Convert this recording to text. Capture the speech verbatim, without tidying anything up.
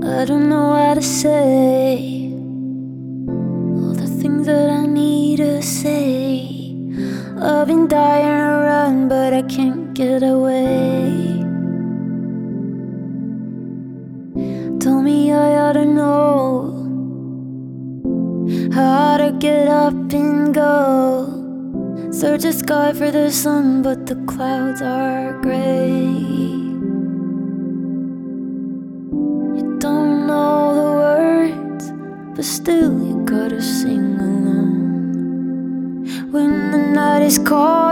I don't know what to say, all the things that I need to say. I've been dying to run, but I can't get away. Told me I ought to know how to get up and go. Search the sky for the sun, but the clouds are gray. You don't know the words, but still you gotta sing along. When the night is cold